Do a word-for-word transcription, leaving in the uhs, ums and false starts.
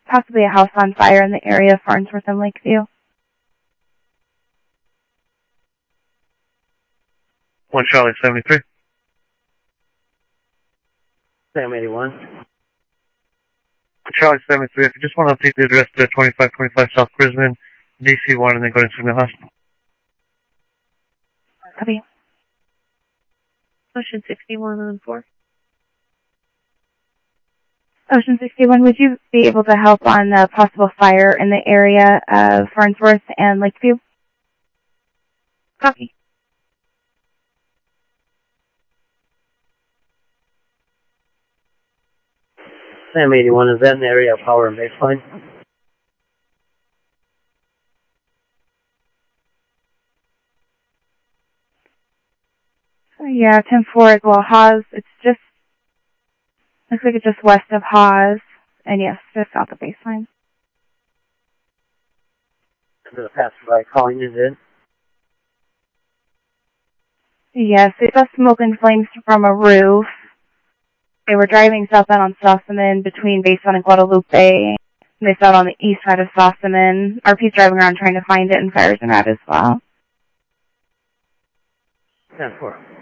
possibly a house on fire in the area of Farnsworth and Lakeview. One Charlie seventy-three. Sam eighty-one. Charlie seventy-three, if you just want to update the address to twenty-five twenty-five South Brisbane, D C one, and then go to Signal Hospital. Copy. Ocean sixty-one on four. Ocean sixty-one, would you be able to help on the possible fire in the area of Farnsworth and Lakeview? Copy. Sam eighty-one, is that in the area of power and baseline? Yeah, ten four as well. Haas, it's just, looks like it's just west of Haas, and yes, just south of baseline. Is it a passerby calling you in? Yes, they saw smoke and flames from a roof. They were driving southbound on Sossaman between Basin and Guadalupe. And they saw it on the east side of Sossaman. R P's driving around trying to find it, and fires and rat as well. ten four.